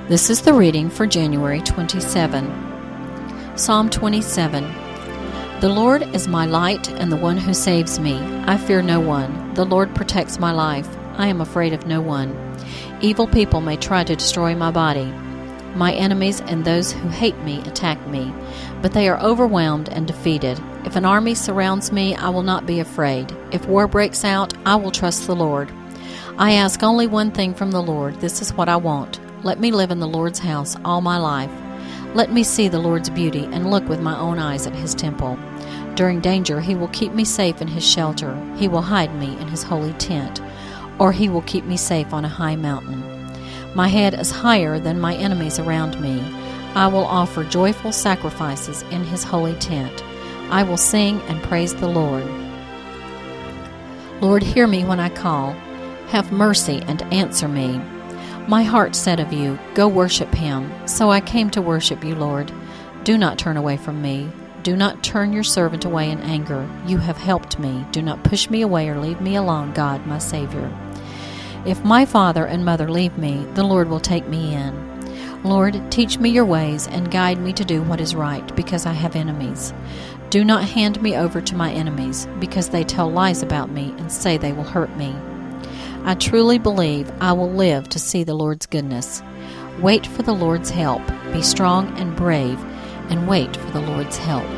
This is the reading for January 27. Psalm 27. The Lord is my light and the one who saves me. I fear no one. The Lord protects my life. I am afraid of no one. Evil people may try to destroy my body. My enemies and those who hate me attack me, but they are overwhelmed and defeated. If an army surrounds me, I will not be afraid. If war breaks out, I will trust the Lord. I ask only one thing from the Lord. This is what I want. Let me live in the Lord's house all my life. Let me see the Lord's beauty and look with my own eyes at His temple. During danger, He will keep me safe in His shelter. He will hide me in His holy tent, or He will keep me safe on a high mountain. My head is higher than my enemies around me. I will offer joyful sacrifices in His holy tent. I will sing and praise the Lord. Lord, hear me when I call. Have mercy and answer me. My heart said of you, go worship Him. So I came to worship you, Lord. Do not turn away from me. Do not turn your servant away in anger. You have helped me. Do not push me away or leave me alone, God, my Savior. If my father and mother leave me, the Lord will take me in. Lord, teach me your ways and guide me to do what is right, because I have enemies. Do not hand me over to my enemies, because they tell lies about me and say they will hurt me. I truly believe I will live to see the Lord's goodness. Wait for the Lord's help. Be strong and brave, and wait for the Lord's help.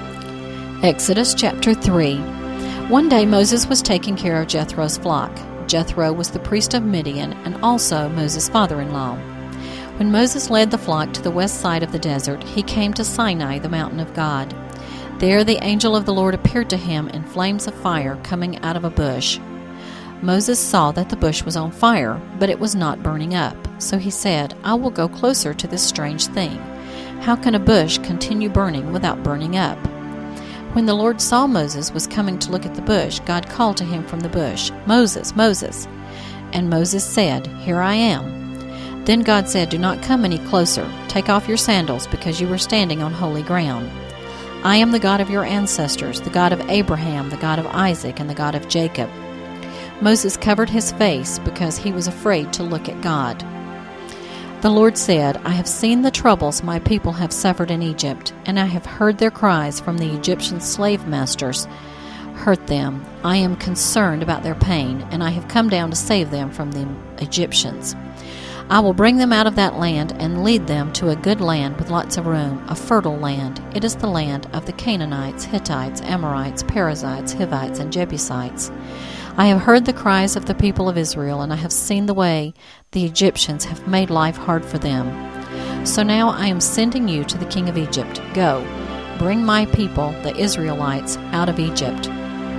Exodus chapter 3. One day Moses was taking care of Jethro's flock. Jethro was the priest of Midian and also Moses' father-in-law. When Moses led the flock to the west side of the desert, he came to Sinai, the mountain of God. There the angel of the Lord appeared to him in flames of fire coming out of a bush. Moses saw that the bush was on fire, but it was not burning up. So he said, I will go closer to this strange thing. How can a bush continue burning without burning up? When the Lord saw Moses was coming to look at the bush, God called to him from the bush, Moses, Moses. And Moses said, Here I am. Then God said, Do not come any closer. Take off your sandals, because you are standing on holy ground. I am the God of your ancestors, the God of Abraham, the God of Isaac, and the God of Jacob. Moses covered his face because he was afraid to look at God. The Lord said, I have seen the troubles my people have suffered in Egypt, and I have heard their cries from the Egyptian slave masters. Hurt them. I am concerned about their pain, and I have come down to save them from the Egyptians. I will bring them out of that land and lead them to a good land with lots of room, a fertile land. It is the land of the Canaanites, Hittites, Amorites, Perizzites, Hivites, and Jebusites. I have heard the cries of the people of Israel, and I have seen the way the Egyptians have made life hard for them. So now I am sending you to the king of Egypt. Go, bring my people, the Israelites, out of Egypt.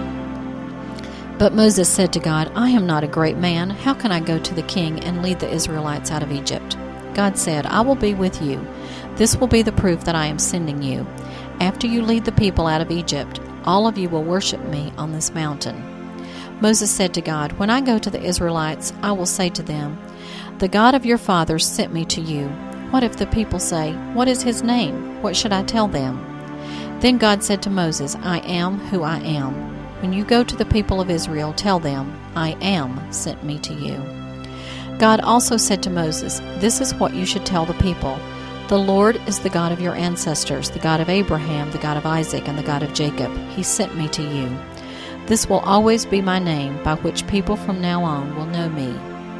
But Moses said to God, I am not a great man. How can I go to the king and lead the Israelites out of Egypt? God said, I will be with you. This will be the proof that I am sending you. After you lead the people out of Egypt, all of you will worship me on this mountain. Moses said to God, When I go to the Israelites, I will say to them, The God of your fathers sent me to you. What if the people say, What is his name? What should I tell them? Then God said to Moses, I am who I am. When you go to the people of Israel, tell them, I am sent me to you. God also said to Moses, This is what you should tell the people. The Lord is the God of your ancestors, the God of Abraham, the God of Isaac, and the God of Jacob. He sent me to you. This will always be my name, by which people from now on will know me.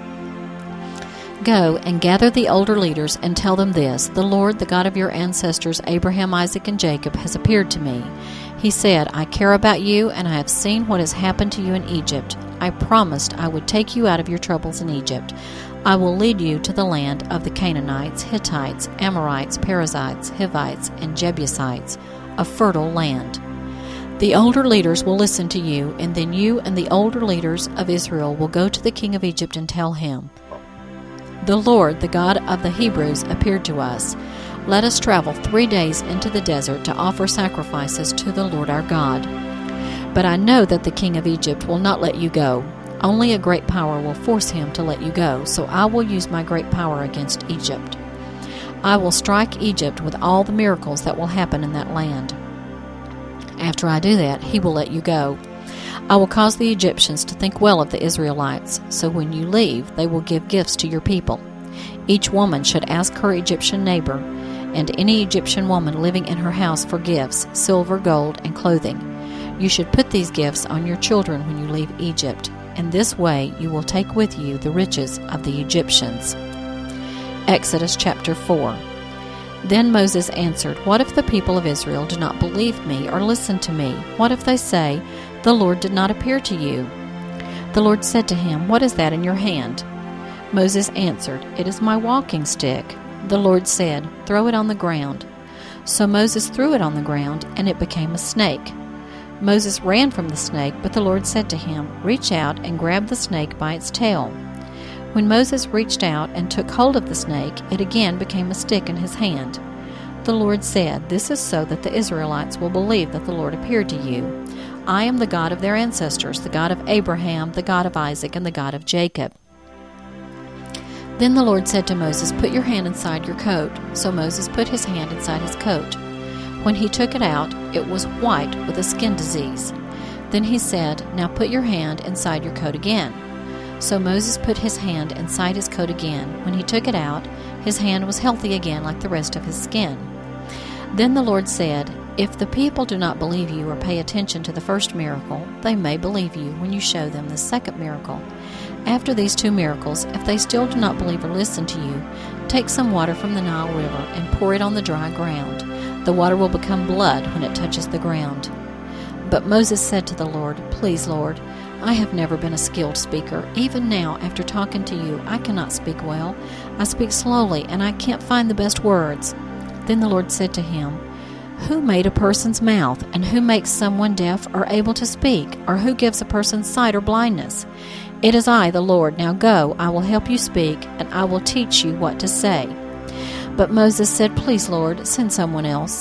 Go and gather the older leaders and tell them this, The Lord, the God of your ancestors, Abraham, Isaac, and Jacob, has appeared to me. He said, I care about you, and I have seen what has happened to you in Egypt. I promised I would take you out of your troubles in Egypt. I will lead you to the land of the Canaanites, Hittites, Amorites, Perizzites, Hivites, and Jebusites, a fertile land. The older leaders will listen to you, and then you and the older leaders of Israel will go to the king of Egypt and tell him, The Lord, the God of the Hebrews, appeared to us. Let us travel 3 days into the desert to offer sacrifices to the Lord our God. But I know that the king of Egypt will not let you go. Only a great power will force him to let you go, so I will use my great power against Egypt. I will strike Egypt with all the miracles that will happen in that land. After I do that, he will let you go. I will cause the Egyptians to think well of the Israelites, so when you leave, they will give gifts to your people. Each woman should ask her Egyptian neighbor and any Egyptian woman living in her house for gifts, silver, gold, and clothing. You should put these gifts on your children when you leave Egypt. In this way you will take with you the riches of the Egyptians. Exodus chapter 4. Then Moses answered, What if the people of Israel do not believe me or listen to me? What if they say, The Lord did not appear to you? The Lord said to him, What is that in your hand? Moses answered, It is my walking stick. The Lord said, Throw it on the ground. So Moses threw it on the ground, and it became a snake. Moses ran from the snake, but the Lord said to him, Reach out and grab the snake by its tail. When Moses reached out and took hold of the snake, it again became a stick in his hand. The Lord said, This is so that the Israelites will believe that the Lord appeared to you. I am the God of their ancestors, the God of Abraham, the God of Isaac, and the God of Jacob. Then the Lord said to Moses, Put your hand inside your coat. So Moses put his hand inside his coat. When he took it out, it was white with a skin disease. Then he said, Now put your hand inside your coat again. So Moses put his hand inside his coat again. When he took it out, his hand was healthy again like the rest of his skin. Then the Lord said, If the people do not believe you or pay attention to the first miracle, they may believe you when you show them the second miracle. After these 2 miracles, if they still do not believe or listen to you, take some water from the Nile River and pour it on the dry ground. The water will become blood when it touches the ground. But Moses said to the Lord, Please, Lord, I have never been a skilled speaker. Even now, after talking to you, I cannot speak well. I speak slowly, and I can't find the best words. Then the Lord said to him, Who made a person's mouth, and who makes someone deaf or able to speak, or who gives a person sight or blindness? It is I, the Lord. Now go, I will help you speak, and I will teach you what to say. But Moses said, Please, Lord, send someone else.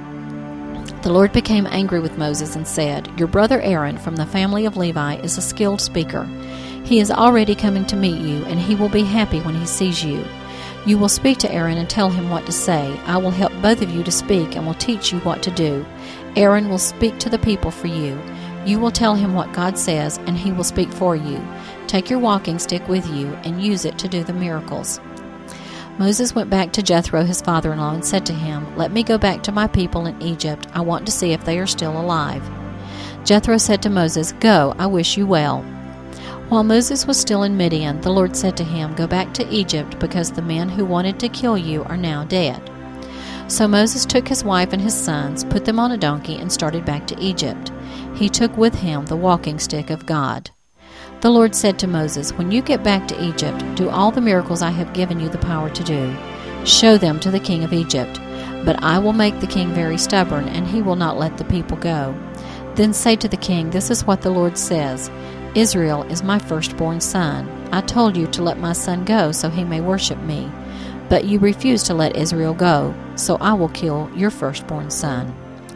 The Lord became angry with Moses and said, Your brother Aaron from the family of Levi is a skilled speaker. He is already coming to meet you, and he will be happy when he sees you. You will speak to Aaron and tell him what to say. I will help both of you to speak and will teach you what to do. Aaron will speak to the people for you. You will tell him what God says, and he will speak for you. Take your walking stick with you and use it to do the miracles. Moses went back to Jethro, his father-in-law, and said to him, Let me go back to my people in Egypt. I want to see if they are still alive. Jethro said to Moses, Go, I wish you well. While Moses was still in Midian, the Lord said to him, Go back to Egypt, because the men who wanted to kill you are now dead. So Moses took his wife and his sons, put them on a donkey, and started back to Egypt. He took with him the walking stick of God. The Lord said to Moses, When you get back to Egypt, do all the miracles I have given you the power to do. Show them to the king of Egypt. But I will make the king very stubborn, and he will not let the people go. Then say to the king, This is what the Lord says, Israel is my firstborn son. I told you to let my son go so he may worship me. But you refused to let Israel go, so I will kill your firstborn son.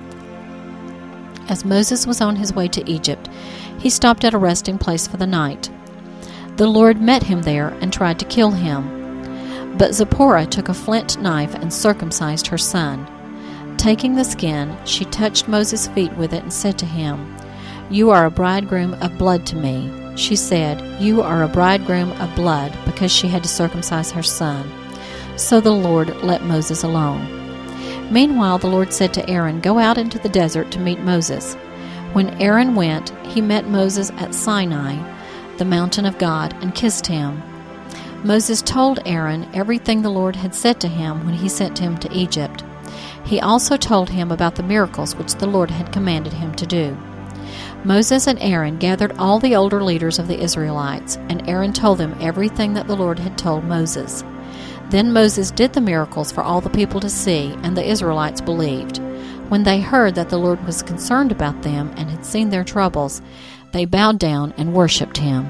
As Moses was on his way to Egypt, he stopped at a resting place for the night. The Lord met him there and tried to kill him. But Zipporah took a flint knife and circumcised her son. Taking the skin, she touched Moses' feet with it and said to him, You are a bridegroom of blood to me. She said, You are a bridegroom of blood, because she had to circumcise her son. So the Lord let Moses alone. Meanwhile the Lord said to Aaron, Go out into the desert to meet Moses. When Aaron went, he met Moses at Sinai, the mountain of God, and kissed him. Moses told Aaron everything the Lord had said to him when he sent him to Egypt. He also told him about the miracles which the Lord had commanded him to do. Moses and Aaron gathered all the older leaders of the Israelites, and Aaron told them everything that the Lord had told Moses. Then Moses did the miracles for all the people to see, and the Israelites believed. When they heard that the Lord was concerned about them and had seen their troubles, they bowed down and worshipped him.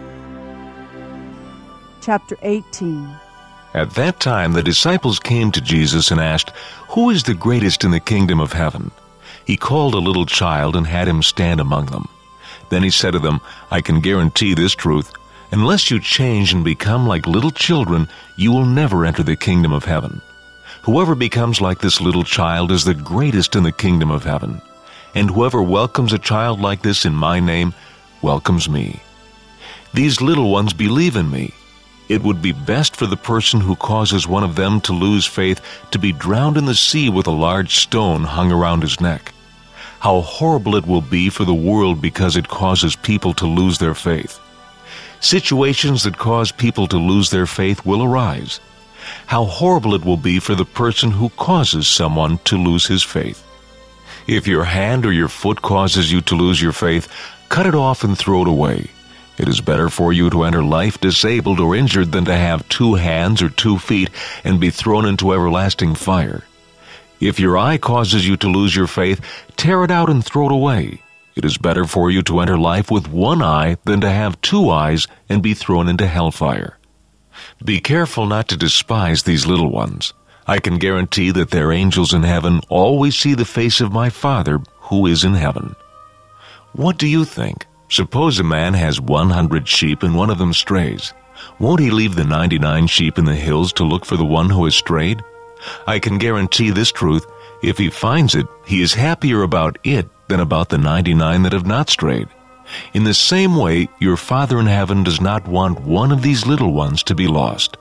Chapter 18. At that time the disciples came to Jesus and asked, Who is the greatest in the kingdom of heaven? He called a little child and had him stand among them. Then he said to them, I can guarantee this truth. Unless you change and become like little children, you will never enter the kingdom of heaven. Whoever becomes like this little child is the greatest in the kingdom of heaven. And whoever welcomes a child like this in my name welcomes me. These little ones believe in me. It would be best for the person who causes one of them to lose faith to be drowned in the sea with a large stone hung around his neck. How horrible it will be for the world because it causes people to lose their faith. Situations that cause people to lose their faith will arise. How horrible it will be for the person who causes someone to lose his faith. If your hand or your foot causes you to lose your faith, cut it off and throw it away. It is better for you to enter life disabled or injured than to have 2 hands or 2 feet and be thrown into everlasting fire. If your eye causes you to lose your faith, tear it out and throw it away. It is better for you to enter life with 1 eye than to have 2 eyes and be thrown into hellfire. Be careful not to despise these little ones. I can guarantee that their angels in heaven always see the face of my Father who is in heaven. What do you think? Suppose a man has 100 sheep and one of them strays. Won't he leave the 99 sheep in the hills to look for the one who has strayed? I can guarantee this truth. If he finds it, he is happier about it than about the 99 that have not strayed. In the same way, your Father in heaven does not want one of these little ones to be lost.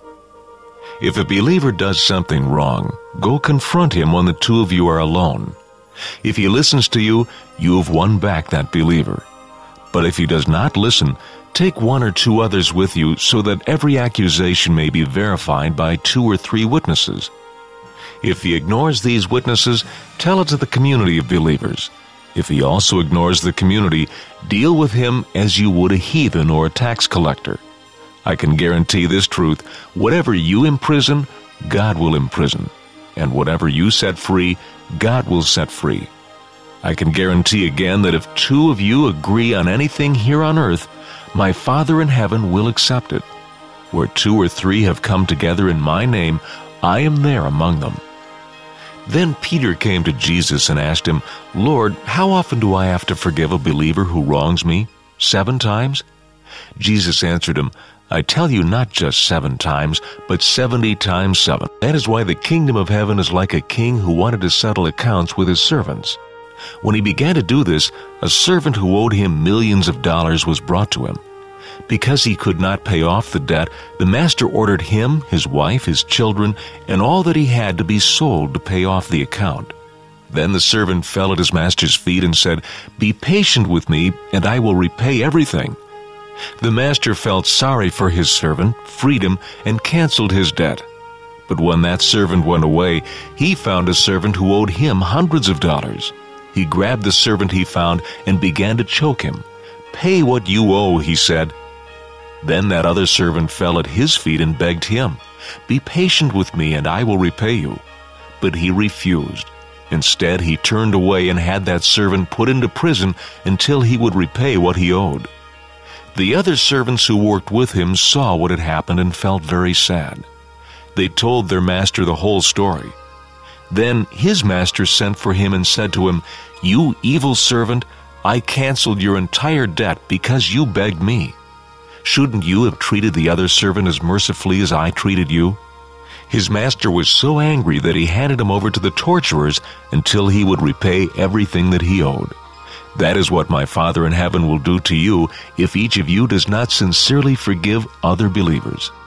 If a believer does something wrong, go confront him when the 2 of you are alone. If he listens to you, you have won back that believer. But if he does not listen, take 1 or 2 others with you so that every accusation may be verified by 2 or 3 witnesses. If he ignores these witnesses, tell it to the community of believers. If he also ignores the community, deal with him as you would a heathen or a tax collector. I can guarantee this truth: whatever you imprison, God will imprison. And whatever you set free, God will set free. I can guarantee again that if 2 of you agree on anything here on earth, my Father in heaven will accept it. Where 2 or 3 have come together in my name, I am there among them. Then Peter came to Jesus and asked him, Lord, how often do I have to forgive a believer who wrongs me? 7 times? Jesus answered him, I tell you, not just 7 times, but 70 times 7. That is why the kingdom of heaven is like a king who wanted to settle accounts with his servants. When he began to do this, a servant who owed him millions of dollars was brought to him. Because he could not pay off the debt, the master ordered him, his wife, his children, and all that he had to be sold to pay off the account. Then the servant fell at his master's feet and said, Be patient with me, and I will repay everything. The master felt sorry for his servant, freed him, and canceled his debt. But when that servant went away, he found a servant who owed him hundreds of dollars. He grabbed the servant he found and began to choke him. Pay what you owe, he said. Then that other servant fell at his feet and begged him, Be patient with me, and I will repay you. But he refused. Instead, he turned away and had that servant put into prison until he would repay what he owed. The other servants who worked with him saw what had happened and felt very sad. They told their master the whole story. Then his master sent for him and said to him, You evil servant, I canceled your entire debt because you begged me. Shouldn't you have treated the other servant as mercifully as I treated you? His master was so angry that he handed him over to the torturers until he would repay everything that he owed. That is what my Father in heaven will do to you if each of you does not sincerely forgive other believers.